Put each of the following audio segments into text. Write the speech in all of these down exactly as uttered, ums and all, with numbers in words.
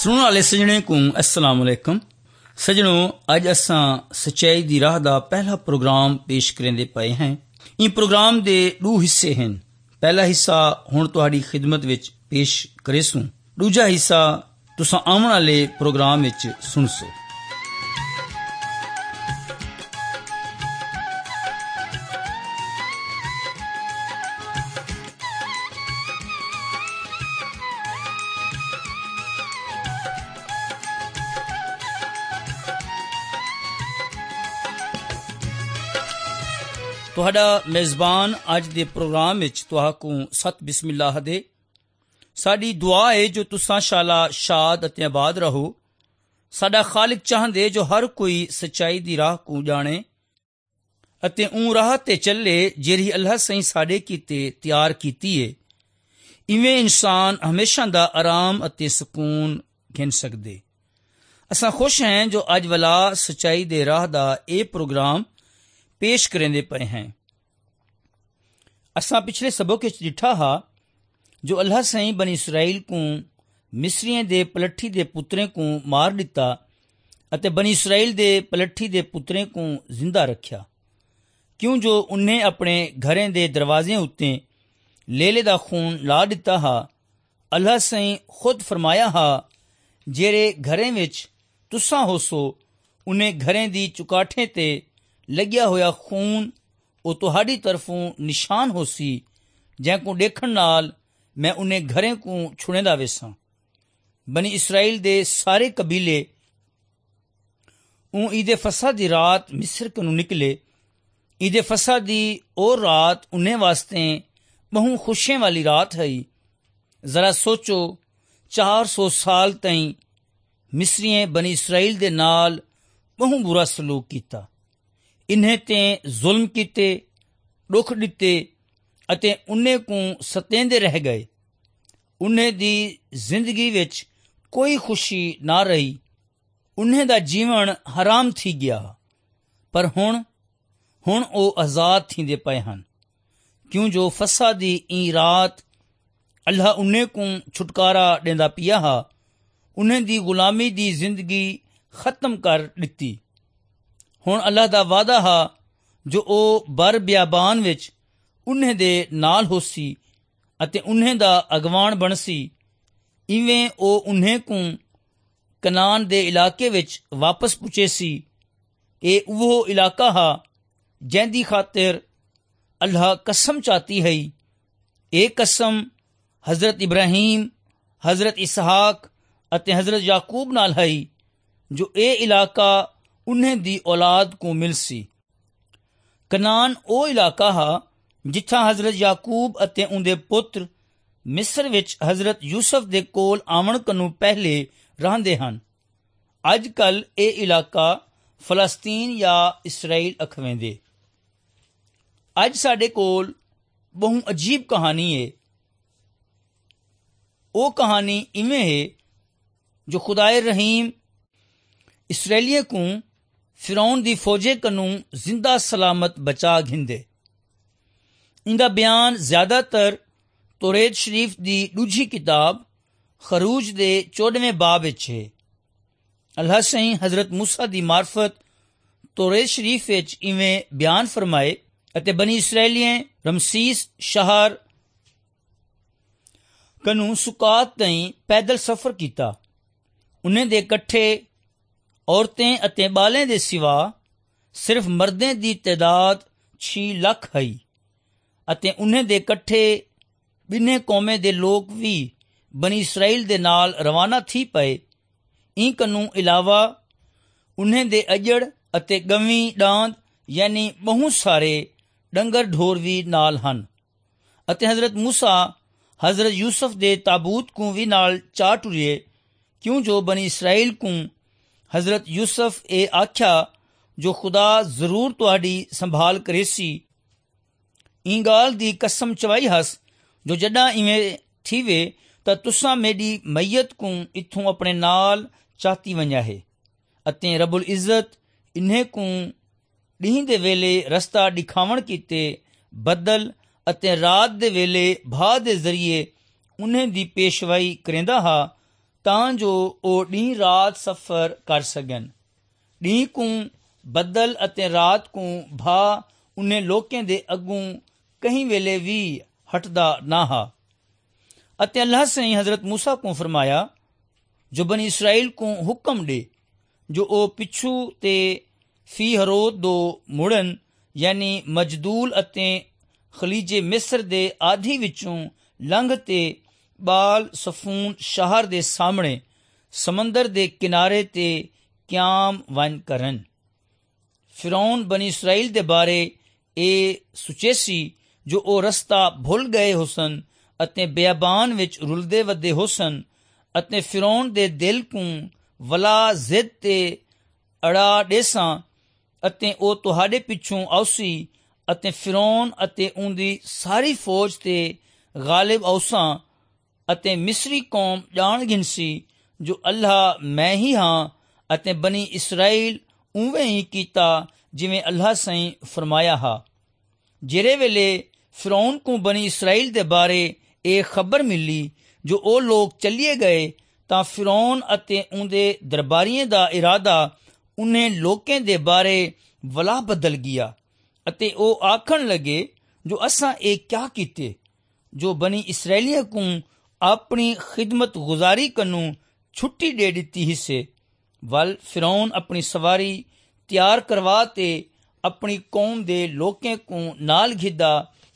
सुनने वाले सजने को अस्सलाम वालेकुम। सजनों, अज असां सच्चाई दी राह दा पहला प्रोग्राम पेश करेंदे पए हैं। इन प्रोग्राम दे दो हिस्से हैं। पहला हिस्सा हुण तुहाडी खिदमत विच पेश करेसूं, दूजा हिस्सा तुसां आउण वाले प्रोग्राम विच सुणसो। तुहाडा मेज़बान अज दे प्रोग्राम विच तुहाकू सत बिस्मिल्लाह दे। साडी दुआ है जो तुसां शाला शाद अते आबाद रहो। साडा खालिक चाहंदे जो हर कोई सच्चाई दी राह को जाने अते ऊं राह ते चले जेरी अल्लाह सही साडे कीते तैयार कीती है। इवें इंसान हमेशा दा आराम अते सुकून गिन सकदे। असां खुश हैं जो अज वला सच्चाई दे राह दा ए प्रोग्राम पेश करेंदे पए हैं। असां पिछले सबक विच डिठा हा जो अल्लाह सही बनी इसराइल को मिस्रियों दे पलट्ठी दे पुत्रें को मार दिता अते बनी इसराइल दे पलट्ठी दे पुत्रें को जिंदा रखिया, क्यों जो उन्हें अपने घरें दे दरवाजे उत्ते लेले दा खून ला दिता हा। अल्लाह सही खुद फरमाया हा, जेरे घरें विच तुसां होसो उन्हें घरें दी चुकाठें ते लग्या होया खून ओ तुहाडी तरफों निशान होसी, जैको देखण नाल मैं उन्हें घरें को छुड़ेंदा वेसां। बनी इसराइल दे सारे कबीले ऊं ईदे फसह दी रात मिस्र कनू निकले। ईदे फसह दी ओ रात उन्हें वास्ते बहु खुशियां वाली रात है। जरा सोचो, चार सौ साल तई मिस्रियें बनी इसराइल दे नाल बहु बुरा सलूक कीता। इन्हें ते जुल्म कीते, दुख दिते अते उन्हें को सतेंदे रह गए। उन्हें दी जिंदगी विच कोई खुशी ना रही। उन्हें दा जीवन हराम थी गया। पर हुण हुण ओ आजाद थींदे पए हन, क्यों जो फसा दी ई रात अल्लाह उन्हें को छुटकारा देंदा पिया हा। उन्हें दी गुलामी दी जिंदगी खत्म कर दिती। हुण अल्लाह दा वादा हा जो ओ बर बियाबान विच उन्हें दे नाल होसी अते उन्हें दा अगवान बनसी। इवें ओ उन्हें को कनान दे इलाके विच वापस पुचेसी। ए वो इलाका हा जैंदी खातिर अल्लाह कसम चाती है। ए कसम हजरत इब्राहिम, हजरत इसहाक अते हजरत याकूब नाल है जो ए इलाका उन्हें दी औलाद को मिलसी। कनान ओ इलाका हा जिथा हजरत याकूब अते उनदे पुत्र मिस्र विच हजरत यूसुफ दे कोल आवन कनु पहले रहंदे हन। अज कल ए इलाका फलस्तीन या इसराइल अखवेंदे। अज साडे कोल बहु अजीब कहानी है। ओ कहानी इवें है जो खुदाए रहीम इसराइलियों को फिरौन दी फौजे कनू जिंदा सलामत बचा घिंदे। इंदा बयान ज्यादातर तौरेत शरीफ दी दूजी किताब खरूज दे चौदहवें बाब विच है। अल्लाह सही हजरत मूसा दी मार्फत तौरेत शरीफ विच इवें बयान फरमाए अते बनी इसराइलियें रमसीस शहर कनू सुकात तई पैदल सफर किया। उन्हें दे कट्ठे औरतें अते बालें दे सिवा सिर्फ मर्दें दी तादाद छे लख है अते उन्हें दे कट्ठे बिन्ने कौमें दे लोग भी बनी इसराइल दे नाल रवाना थी पए। ई कनू इलावा उन्हें दे अजड़ अते गवी डांद यानी बहुत सारे डंगर ढोर भी नाल हन। अते हजरत मूसा हजरत यूसुफ दे ताबूत को भी नाल चा टुरिए, क्यों जो बनी इसराइल को हजरत यूसुफ ए आख्या जो खुदा जरूर तुहाडी संभाल करेसी। ई गाल दी कसम चवाई हस जो जडा इवें थीवे तां तुसां मेरी मैयत को इथों अपने नाल चाती वञा है। अते रबुल इज्जत इन्हें को ॾींहं दे वेले रस्ता ॾिखावण कीते बदल अते रात दे वेले भाह दे जरिए उन्हें दी पेशवाई करेंदा हा ਤਾਂ ਜੋ ਉਹ ॾींहुं ਰਾਤ ਸਫ਼ਰ ਕਰ ਸਕਣ। ॾींहुं ਕੂੰ ਬੱਦਲ ਅਤੇ ਰਾਤ ਕੂੰ ਭਾ ਉਹਨੇ ਲੋਕਾਂ ਦੇ ਅੱਗੋਂ ਕਹੀਂ ਵੇਲੇ ਵੀ ਹਟਦਾ ਨਾ ਹਾ। ਅਤੇ ਅੱਲਾਹ ਸਈਂ ਹਜ਼ਰਤ मूसा को फरमाया जो बनी इसराइल को हुक्म दे जो ओ पिछू ते फी हरोद दो मुड़न यानी मजदूल ਅਤੇ ਖਲੀਜੇ ਮਿਸਰ ਦੇ ਆਧੀ ਵਿੱਚੋਂ ਲੰਘ ਤੇ ਬਾਲ ਸਫੂਨ ਸ਼ਹਿਰ ਦੇ ਸਾਹਮਣੇ ਸਮੁੰਦਰ ਦੇ ਕਿਨਾਰੇ ਤੇ ਕਿਆਮ ਵੰਨ ਕਰਨ। ਫਿਰੌਨ ਬਨੀ ਇਸਰਾਈਲ ਦੇ ਬਾਰੇ ਇਹ ਸੁਚੇਸੀ ਜੋ ਉਹ ਰਸਤਾ ਭੁੱਲ ਗਏ ਹੁਸਨ ਅਤੇ ਬਿਆਬਾਨ ਵਿੱਚ ਰੁਲਦੇ ਵੱਧੇ ਹੁਸਨ ਅਤੇ ਫਿਰੌਨ ਦੇ ਦਿਲ ਕੂੰ ਵਲਾ ਜ਼ਿੱਦ ਤੇ ਅੜਾ ਡੇਸਾਂ ਅਤੇ ਉਹ ਤੁਹਾਡੇ ਪਿੱਛੋਂ ਆਉਸੀ ਅਤੇ ਫਿਰੌਨ ਅਤੇ ਉਹਦੀ ਸਾਰੀ ਫੌਜ ਤੇ ਗਾਲਿਬ ਆਉਸਾਂ ਅਤੇ ਮਿਸਰੀ ਕੌਮ ਜਾਣ ਗਿਣਸੀ ਜੋ ਅੱਲਾਹ ਮੈਂ ਹੀ ਹਾਂ ਅਤੇ ਬਨੀ ਇਸਰਾਈਲ ਉਵੇਂ ਹੀ ਕੀਤਾ ਜਿਵੇਂ ਅੱਲਾਹ ਸਈਂ ਫਰਮਾਇਆ ਹਾ। ਜਿਹੜੇ ਵੇਲੇ ਫਿਰੌਨ ਕੋ ਬਨੀ ਇਸਰਾਈਲ ਦੇ ਬਾਰੇ ਇਹ ਖਬਰ ਮਿਲੀ ਜੋ ਉਹ ਲੋਕ ਚੱਲੀਏ ਗਏ ਤਾਂ ਫਿਰੌਨ ਅਤੇ ਉਹਦੇ ਦਰਬਾਰੀਆਂ ਦਾ ਇਰਾਦਾ ਉਹਨੇ ਲੋਕਾਂ ਦੇ ਬਾਰੇ ਵਲਾ ਬਦਲ ਗਿਆ ਅਤੇ ਉਹ ਆਖਣ ਲੱਗੇ ਜੋ ਅਸਾਂ ਇਹ ਕਿਆ ਕੀਤੇ ਜੋ ਬਨੀ ਇਸਰਾਈਲੀਆਂ ਕੋ ਆਪਣੀ ਖਿਦਮਤ ਗੁਜ਼ਾਰੀ ਕਨੂੰ ਛੁੱਟੀ ਦੇ ਦਿੱਤੀ ਹਿੱਸੇ ਵੱਲ ਫਿਰੌਨ ਆਪਣੀ ਸਵਾਰੀ ਤਿਆਰ ਕਰਵਾ ਤੇ ਆਪਣੀ ਕੌਮ ਦੇ ਲੋਕਾਂ ਕੋ ਨਾਲ ਗਿੱਦਾ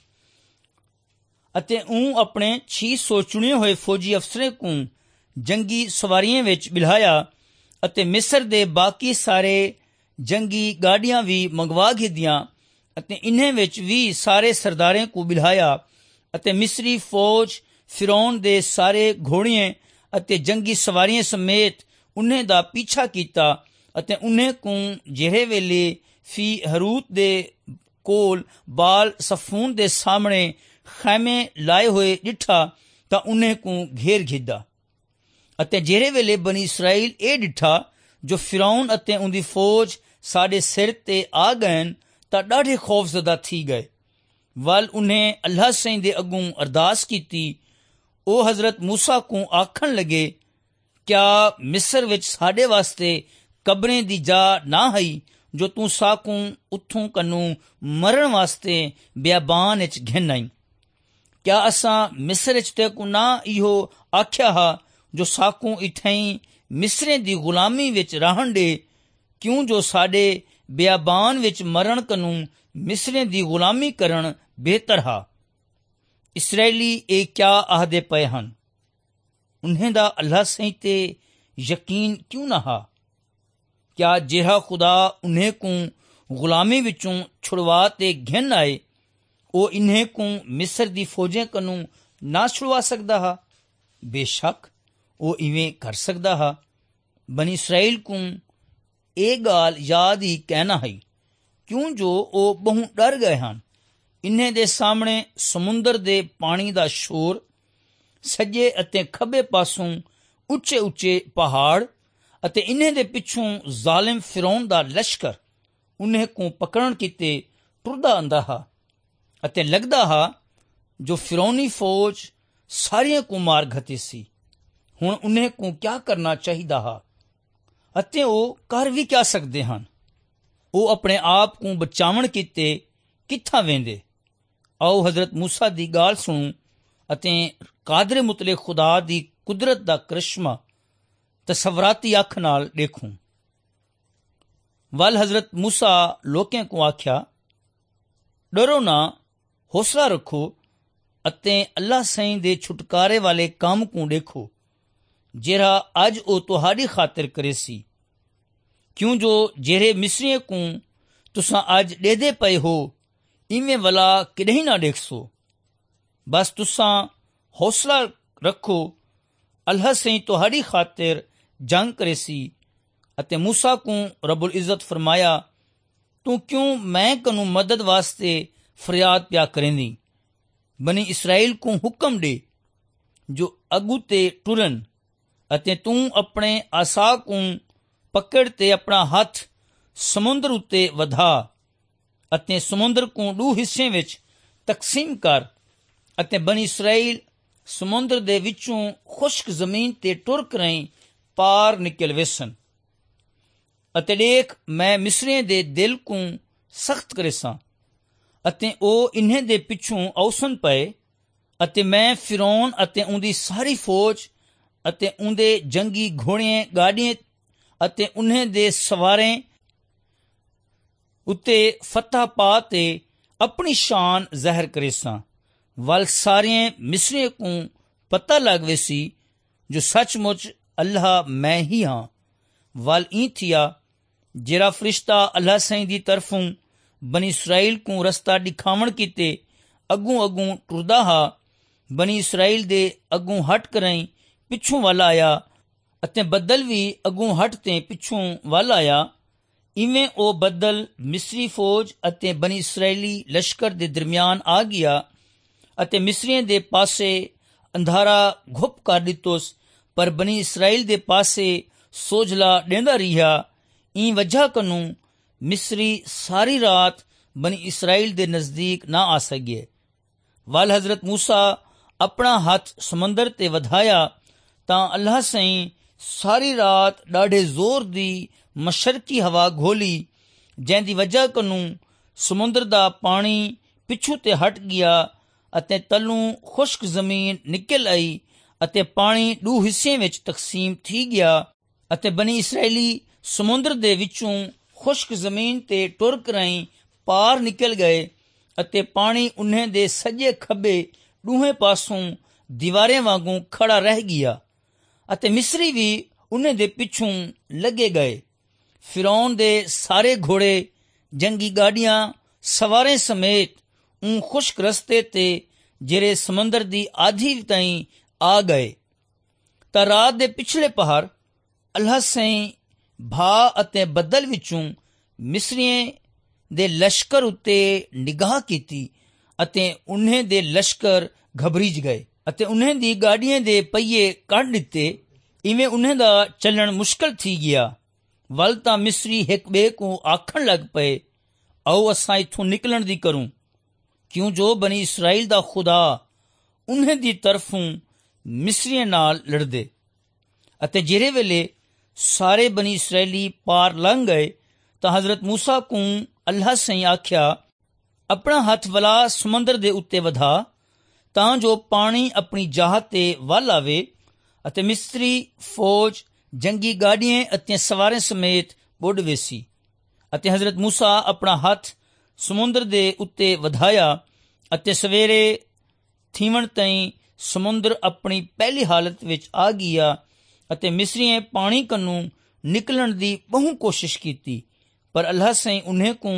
ਅਤੇ ਉਹ ਆਪਣੇ ਛੇ ਸੌ ਚੁਣੇ ਹੋਏ ਫੌਜੀ ਅਫਸਰਾਂ ਕੋ ਜੰਗੀ ਸਵਾਰੀਆਂ ਵਿੱਚ ਬਿਠਾਇਆ ਅਤੇ ਮਿਸਰ ਦੇ ਬਾਕੀ ਸਾਰੇ ਜੰਗੀ ਗਾੜੀਆਂ ਵੀ ਮੰਗਵਾ ਗਿੱਦੀਆਂ ਅਤੇ ਇਨ੍ਹਾਂ ਵਿੱਚ ਵੀ ਸਾਰੇ ਸਰਦਾਰਾਂ ਕੋ ਬਿਠਾਇਆ ਅਤੇ ਮਿਸਰੀ ਫੌਜ ਫਿਰੌਨ ਦੇ ਸਾਰੇ ਘੋੜੀਆਂ ਅਤੇ ਜੰਗੀ ਸਵਾਰੀਆਂ ਸਮੇਤ ਉਨ੍ਹਾਂ ਦਾ ਪਿੱਛਾ ਕੀਤਾ ਅਤੇ ਉਨ੍ਹਾਂ ਕੋ ਜਿਹੜੇ ਵੇਲੇ ਫੀ ਹਰੂਤ ਦੇ ਕੋਲ ਬਾਲ ਸਫੂਨ ਦੇ ਸਾਹਮਣੇ ਖੈਮੇ ਲਾਏ ਹੋਏ ਡਿੱਠਾ ਤਾਂ ਉਨ੍ਹਾਂ ਕੋ ਘੇਰ ਗਿੱਦਾ ਅਤੇ ਜਿਹੜੇ ਵੇਲੇ ਬਨੀ ਇਸਰਾਈਲ ਇਹ ਡਿੱਠਾ ਜੋ ਫਿਰੌਨ ਅਤੇ ਉਹਦੀ ਫੌਜ ਸਾਡੇ ਸਿਰ ਤੇ ਆ ਗਏ ਤਾਂ ਡਾਢੇ ਖੌਫਜ਼ਦਾ ਥੀ ਗਏ। ਵੱਲ ਉਨ੍हें ਅੱਲਾਹ ਸਈਂ ਦੇ ਅੱਗੋਂ ਅਰਦਾਸ ਕੀਤੀ। ਉਹ ਹਜ਼ਰਤ मूसा ਕੋ ਆਖਣ ਲੱਗੇ ਕਿਆ ਮਿਸਰ ਵਿੱਚ ਸਾਡੇ ਵਾਸਤੇ ਕਬਰਾਂ ਦੀ ਜਾ ਨਾ ਹੈ ਜੋ ਤੂੰ ਸਾਕੂ ਉੱਥੋਂ ਕਨੂੰ ਮਰਨ ਵਾਸਤੇ ਬਿਆਬਾਨ ਵਿੱਚ ਘਿਨਾਈ। ਕਿਆ ਅਸਾਂ ਮਿਸਰ ਵਿੱਚ ਤੇ ਕੋ ਨਾ ਇਹੋ ਆਖਿਆ ਹਾ ਜੋ ਸਾਕੂ ਇਥਾਈ ਮਿਸਰੇ ਦੀ ਗੁਲਾਮੀ ਵਿੱਚ ਰਹਿਣ ਦੇ ਕਿਉਂ ਜੋ ਸਾਡੇ ਬਿਆਬਾਨ ਵਿੱਚ ਮਰਨ ਕਨੂੰ ਮਿਸਰੇ ਦੀ ਗੁਲਾਮੀ ਕਰਨ ਬਿਹਤਰ ਹਾ। ਇਸਰਾਏਲੀ ਇਹ ਕਿਆ ਆਖਦੇ ਪਏ ਹਨ ਉਨ੍ਹਾਂ ਦਾ ਅੱਲਾਹ ਸਈਂ ਤੇ ਯਕੀਨ ਕਿਉਂ ਨਾ ਹਾ। ਕਿਆ ਜਿਹੜਾ ਖੁਦਾ ਉਨ੍ਹਾਂ ਕੋ ਗੁਲਾਮੀ ਵਿੱਚੋਂ ਛੁਡਵਾ ਤੇ ਘਿਨ ਆਏ ਉਹ ਇਨ੍ਹਾਂ ਕੋ ਮਿਸਰ ਦੀ ਫੌਜਾਂ ਕਨੂੰ ਨਾ ਛੁਡਵਾ ਸਕਦਾ ਹਾ। ਬੇਸ਼ੱਕ ਉਹ ਇਵੇਂ ਕਰ ਸਕਦਾ ਹਾ। ਬਨੀ ਇਸਰਾਈਲ ਕੋ ਇਹ ਗੱਲ ਯਾਦ ਹੀ ਕਹਿਣਾ ਹੈ ਕਿਉਂ ਜੋ ਉਹ ਬਹੁ ਡਰ ਗਏ ਹਨ। ਇਨ੍ਹਾਂ ਦੇ ਸਾਹਮਣੇ ਸਮੁੰਦਰ ਦੇ ਪਾਣੀ ਦਾ ਸ਼ੋਰ, ਸੱਜੇ ਅਤੇ ਖੱਬੇ ਪਾਸੋਂ ਉੱਚੇ ਉੱਚੇ ਪਹਾੜ ਅਤੇ ਇਨ੍ਹਾਂ ਦੇ ਪਿੱਛੋਂ ਜ਼ਾਲਿਮ ਫਿਰੌਨ ਦਾ ਲਸ਼ਕਰ ਉਨ੍ਹਾਂ ਕੋ ਪਕੜਨ ਕੀਤੇ ਟੁਰਦਾ ਆਂਦਾ ਹਾ ਅਤੇ ਲੱਗਦਾ ਹਾ ਜੋ ਫਿਰੌਨੀ ਫੌਜ ਸਾਰੀਆਂ ਕੋ ਮਾਰ ਘਤੀ ਸੀ। ਹੁਣ ਉਨ੍ਹਾਂ ਕੋ ਕਿਆ ਕਰਨਾ ਚਾਹੀਦਾ ਹਾ ਅਤੇ ਉਹ ਕਰ ਵੀ ਕਿਆ ਸਕਦੇ ਹਨ। ਉਹ ਆਪਣੇ ਆਪ ਕੋ ਬਚਾਵਣ ਕੀਤੇ ਕਿੱਥਾਂ ਵੇਂਦੇ। ਆਓ ਹਜ਼ਰਤ मूसा ਦੀ ਗੱਲ ਸੁਣੋ ਅਤੇ ਕਾਦਰ ਮੁਤਲਕ ਖੁਦਾ ਦੀ ਕੁਦਰਤ ਦਾ ਕਰਿਸ਼ਮਾ ਤਸਵਰਾਤੀ ਅੱਖ ਨਾਲ ਦੇਖੋ। ਵੱਲ ਹਜ਼ਰਤ मूसा ਲੋਕਾਂ ਕੋ ਆਖਿਆ ਡਰੋ ਨਾ, ਹੌਸਲਾ ਰੱਖੋ ਅਤੇ ਅੱਲਾਹ ਸਈਂ ਦੇ ਛੁਟਕਾਰੇ ਵਾਲੇ ਕੰਮ ਕੋ ਦੇਖੋ ਜਿਹੜਾ ਅੱਜ ਉਹ ਤੁਹਾਡੀ ਖਾਤਰ ਕਰੇ ਸੀ। ਕਿਉਂ ਜੋ ਜਿਹੜੇ ਮਿਸਰੀਆਂ ਕੋ ਤੁਸਾਂ ਅੱਜ ਡੇਦੇ ਪਏ ਹੋ ਇਵੇਂ ਵਲਾ ਕਿਡਹੀਂ ਨਾ ਦੇਖਸੋ। ਬਸ ਤੁਸਾਂ ਹੌਸਲਾ ਰੱਖੋ, ਅੱਲਾਹ ਸਈਂ ਤੁਹਾਡੀ ਖਾਤਰ ਜੰਗ ਕਰੇ ਸੀ। ਅਤੇ मूसा ਕੋ ਰੱਬੁਲ ਇੱਜ਼ਤ ਫਰਮਾਇਆ ਤੂੰ ਕਿਉਂ ਮੈਂ ਕਨੂੰ ਮਦਦ ਵਾਸਤੇ ਫਰਿਆਦ ਪਿਆ ਕਰੇਂਦੀ। ਬਨੀ ਇਸਰਾਈਲ ਕੋ ਹੁਕਮ ਦੇ ਜੋ ਅਗੂ ਤੇ ਟੁਰਨ ਅਤੇ ਤੂੰ ਆਪਣੇ ਆਸਾ ਕੋ ਪਕੜ ਤੇ ਆਪਣਾ ਹੱਥ ਸਮੁੰਦਰ ਉੱਤੇ ਵਧਾ ਅਤੇ ਸਮੁੰਦਰ ਕੋ ਦੋ ਹਿੱਸਿਆਂ ਵਿੱਚ ਤਕਸੀਮ ਕਰ ਅਤੇ ਬਨੀ ਇਸਰਾਈਲ ਸਮੁੰਦਰ ਦੇ ਵਿੱਚੋਂ ਖੁਸ਼ਕ ਜ਼ਮੀਨ ਤੇ ਟੁਰ ਕਰਾਈ ਪਾਰ ਨਿਕਲ ਵੇਸਨ। ਅਤੇ ਦੇਖ, ਮੈਂ ਮਿਸਰੀਆਂ ਦੇ ਦਿਲ ਕੋ ਸਖਤ ਕਰੇ ਸਾਂ ਅਤੇ ਉਹ ਇਨ੍ਹਾਂ ਦੇ ਪਿੱਛੋਂ ਔਸਨ ਪਏ। ਅਤੇ ਮੈਂ ਫਿਰੌਨ ਅਤੇ ਉਹਦੀ ਸਾਰੀ ਫੌਜ ਅਤੇ ਉਹਦੇ ਜੰਗੀ ਘੋੜਿਆਂ ਗਾੜੀਆਂ ਅਤੇ ਉਨ੍ਹਾਂ ਦੇ ਸਵਾਰਾਂ ਉੱਤੇ ਫਤਹ ਪਾ ਤੇ ਆਪਣੀ ਸ਼ਾਨ ਜ਼ਾਹਿਰ ਕਰੇ ਸਾਂ। ਵੱਲ ਸਾਰਿਆਂ ਮਿਸਰੀਆਂ ਕੋ ਪਤਾ ਲੱਗ ਵੇ ਸੀ ਜੋ ਸੱਚਮੁੱਚ ਅੱਲਾਹ ਮੈਂ ਹੀ ਹਾਂ। ਵੱਲ ई थिया ਜਿਹੜਾ ਫਰਿਸ਼ਤਾ ਅੱਲਾਹ ਸਾਈਂ ਦੀ ਤਰਫੋਂ ਬਨੀ ਇਸਰਾਈਲ ਕੋ ਰਸਤਾ ਦਿਖਾਵਣ ਕੀਤੇ ਅੱਗੋਂ ਅੱਗੋਂ ਟੁਰਦਾ ਹਾ, ਬਨੀ ਇਸਰਾਈਲ ਦੇ ਅੱਗੋਂ ਹਟ ਕਰਾਈ ਪਿੱਛੋਂ ਵੱਲ ਆਇਆ ਅਤੇ ਬੱਦਲ ਵੀ ਅੱਗੋਂ ਹਟ ਤੇ ਪਿੱਛੋਂ ਵੱਲ ਆਇਆ। ਇਵੇਂ ਉਹ ਬੱਦਲ ਮਿਸਰੀ ਫੌਜ ਅਤੇ ਬਨੀ ਇਸਰਾਈਲੀ ਲਸ਼ਕਰ ਦੇ ਦਰਮਿਆਨ ਆ ਗਿਆ ਅਤੇ ਮਿਸਰੀਆਂ ਦੇ ਪਾਸੇ ਅੰਧਾਰਾ ਘੁੱਪ ਕਰ ਦਿੱਤੋਸ, ਪਰ ਬਨੀ ਇਸਰਾਈਲ ਦੇ ਪਾਸੇ ਸੋਝਲਾ ਡੇਂਦਾ ਰਿਹਾ। ई ਵਜ੍ਹਾ ਕਨੂੰ ਮਿਸਰੀ ਸਾਰੀ ਰਾਤ ਬਨੀ ਇਸਰਾਈਲ ਦੇ ਨਜ਼ਦੀਕ ਨਾ ਆ ਸਕੇ। ਵੱਲ ਹਜ਼ਰਤ ਮੂਸਾ ਆਪਣਾ ਹੱਥ ਸਮੁੰਦਰ ਤੇ ਵਧਾਇਆ ਤਾਂ ਅੱਲਾਹ ਸਾਈਂ ਸਾਰੀ ਰਾਤ ॾਾढे ਜ਼ੋਰ ਦੀ ਮਸ਼ਰਕੀ ਹਵਾ ਘੋਲੀ, ਜंहिंदी ਵਜ੍ਹਾ ਕਨੂੰ ਸਮੁੰਦਰ ਦਾ ਪਾਣੀ ਪਿੱਛੋਂ ਤੇ ਹਟ ਗਿਆ ਅਤੇ ਤਲੋਂ ਖੁਸ਼ਕ ਜ਼ਮੀਨ ਨਿਕਲ ਆਈ ਅਤੇ ਪਾਣੀ ਦੋ ਹਿੱਸਿਆਂ ਵਿੱਚ ਤਕਸੀਮ ਥੀ ਗਿਆ ਅਤੇ ਬਨੀ ਇਸਰਾਈਲੀ ਸਮੁੰਦਰ ਦੇ ਵਿੱਚੋਂ ਖੁਸ਼ਕ ਜ਼ਮੀਨ ਤੇ ਟੁਰ ਕਰਾਈ ਪਾਰ ਨਿਕਲ ਗਏ ਅਤੇ ਪਾਣੀ ਉਨ੍ਹਾਂ ਦੇ ਸੱਜੇ ਖੱਬੇ ਦੋਹੇ ਪਾਸੋਂ ਦੀਵਾਰਾਂ ਵਾਂਗੂ ਖੜਾ ਰਹਿ ਗਿਆ ਅਤੇ ਮਿਸਰੀ ਵੀ ਉਨ੍ਹਾਂ ਦੇ ਪਿੱਛੋਂ ਲੱਗੇ ਗਏ। ਫਿਰੌਨ ਦੇ ਸਾਰੇ ਘੋੜੇ ਜੰਗੀ ਗਾੜੀਆਂ ਸਵਾਰਾਂ ਸਮੇਤ ਉਹ ਖੁਸ਼ਕ ਰਸਤੇ ਤੇ ਜਿਹੜੇ ਸਮੁੰਦਰ ਦੀ ਆਧੀ ਤਾਈਂ ਆ ਗਏ ਤਾਂ ਰਾਤ ਦੇ ਪਿਛਲੇ ਪਹਰ ਅੱਲਾਹ ਸਾਈਂ ਭਾ ਅਤੇ ਬੱਦਲ ਵਿੱਚੋਂ ਮਿਸਰੀਆਂ ਦੇ ਲਸ਼ਕਰ ਉੱਤੇ ਨਿਗਾਹ ਕੀਤੀ ਅਤੇ ਉਨ੍ਹਾਂ ਦੇ ਲਸ਼ਕਰ ਘਬਰੀਜ ਗਏ ਅਤੇ ਉਨ੍ਹਾਂ ਦੀ ਗਾੜੀਆਂ ਦੇ ਪਹੀਏ ਕੱਢ ਦਿੱਤੇ। ਇਵੇਂ ਉਨ੍ਹਾਂ ਦਾ ਚੱਲਣ ਮੁਸ਼ਕਲ ਥੀ ਗਿਆ। ਵੱਲ ਤਾਂ ਮਿਸਰੀ ਇੱਕ ॿिए को ਆਖਣ ਲੱਗ ਪਏ, ਆਓ ਅਸਾਂ ਇੱਥੋਂ ਨਿਕਲਣ ਦੀ ਕਰੂੰ, ਕਿਉਂ ਜੋ ਬਨੀ ਇਸਰਾਈਲ ਦਾ ਖੁਦਾ ਉਨ੍ਹਾਂ ਦੀ ਤਰਫੋਂ ਮਿਸਰੀਆਂ ਨਾਲ ਲੜਦੇ। ਅਤੇ ਜਿਹੜੇ ਵੇਲੇ ਸਾਰੇ ਬਨੀ ਇਸਰਾਈਲੀ ਪਾਰ ਲੰਘ ਗਏ ਤਾਂ ਹਜ਼ਰਤ ਮੂਸਾ ਕੋ ਅੱਲਾਹ ਸਾਈਂ ਆਖਿਆ, ਆਪਣਾ ਹੱਥ ਵਲਾ ਸਮੁੰਦਰ ਦੇ ਉੱਤੇ ਵਧਾ ਤਾਂ ਜੋ ਪਾਣੀ ਆਪਣੀ ਜਾਹ ਤੇ ਵੱਲ ਆਵੇ ਅਤੇ ਮਿਸਰੀ ਫੌਜ ਜੰਗੀ ਗਾੜੀਆਂ ਅਤੇ ਸਵਾਰਾਂ ਸਮੇਤ ਬੁੱਢ ਵੇਸੀ। ਅਤੇ ਹਜ਼ਰਤ ਮੂਸਾ ਆਪਣਾ ਹੱਥ ਸਮੁੰਦਰ ਦੇ ਉੱਤੇ ਵਧਾਇਆ ਅਤੇ ਸਵੇਰੇ ਥੀਵਣ ਤਾਈਂ ਸਮੁੰਦਰ ਆਪਣੀ ਪਹਿਲੀ ਹਾਲਤ ਵਿੱਚ ਆ ਗਿਆ ਅਤੇ ਮਿਸਰੀਆਂ ਪਾਣੀ ਕੰਨੋਂ ਨਿਕਲਣ ਦੀ ਬਹੁ ਕੋਸ਼ਿਸ਼ ਕੀਤੀ, ਪਰ ਅੱਲਾਹ ਸਾਈਂ ਉਨ੍ਹਾਂ ਕੋ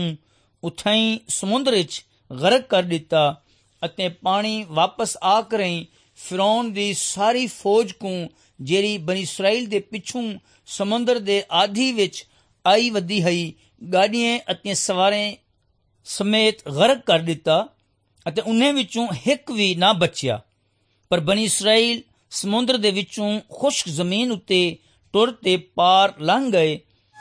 ਉਥਾਈ ਸਮੁੰਦਰ ਵਿੱਚ ਗਰਕ ਕਰ ਦਿੱਤਾ ਅਤੇ ਪਾਣੀ ਵਾਪਸ ਆ ਕਰਾਈ ਫਿਰੌਨ ਦੀ ਸਾਰੀ ਫੌਜ ਕੋ ਜਿਹੜੀ ਬਨੀ ਇਸਰਾਈਲ ਦੇ ਪਿੱਛੋਂ ਸਮੁੰਦਰ ਦੇ ਆਧੀ ਵਿੱਚ ਆਈ ਵੱਧੀ ਹੋਈ ਗਾੜੀਆਂ ਅਤੇ ਸਵਾਰਾਂ ਸਮੇਤ ਗਰਕ ਕਰ ਦਿੱਤਾ ਅਤੇ ਉਨ੍ਹਾਂ ਵਿੱਚੋਂ ਇੱਕ ਵੀ ਨਾ ਬਚਿਆ। ਪਰ ਬਨੀ ਇਸਰਾਈਲ ਸਮੁੰਦਰ ਦੇ ਵਿੱਚੋਂ ਖੁਸ਼ਕ ਜ਼ਮੀਨ ਉੱਤੇ ਟੁਰ ਤੇ ਪਾਰ ਲੰਘ ਗਏ।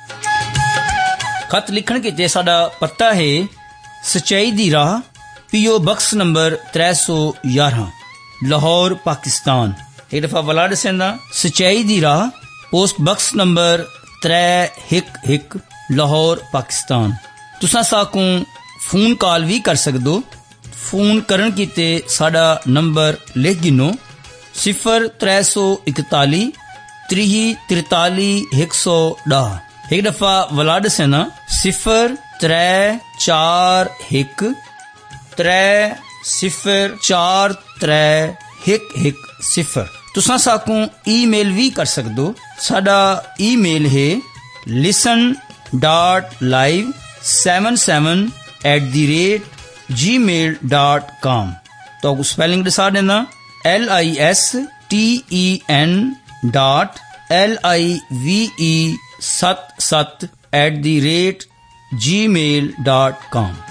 ਖਤ ਲਿਖਣ ਕਿਤੇ ਸਾਡਾ ਪਤਾ ਹੈ ਸਚਾਈ ਦੀ ਰਾਹ, ਪੀਓ ਬਕਸ ਨੰਬਰ त्रै सौ ग्यारह, ਲਾਹੌਰ ਪਾਕਿਸਤਾਨ। ਇੱਕ ਦਫਾ ਵਲਾਡ ਸੈਂਦਾ ਸਚਾਈ ਦੀ ਰਾਹ, ਪੋਸਟ ਬਕਸ ਨੰਬਰ त्रै हिक हिक, ਲਾਹੌਰ ਪਾਕਿਸਤਾਨ। ਤੁਸਾਂ ਸਾਕੂ ਫੋਨ ਕਾਲ ਵੀ ਕਰ ਸਕਦੋ। ਫੋਨ ਕਰਨ ਕੀਤੇ ਸਾਡਾ ਨੰਬਰ ਲਿਖ ਗਿਨੋ ਸਿਫਰ त्रै सौ इकताली त्रीह तिरताली एक सौ ॾह। एक दफ़ा वलाड सेना सिफर त्रै चार हिक त्रै सिफर चार त्रै हिक हिक सिफर। तुसां साकू ईमेल भी कर सकदो। साडा ईमेल है listen dot live seven seven at the rate G mail dot com. तो स्पेलिंग दसा देना L I S T E N dot L I V E सत सत at the rate G mail dot com.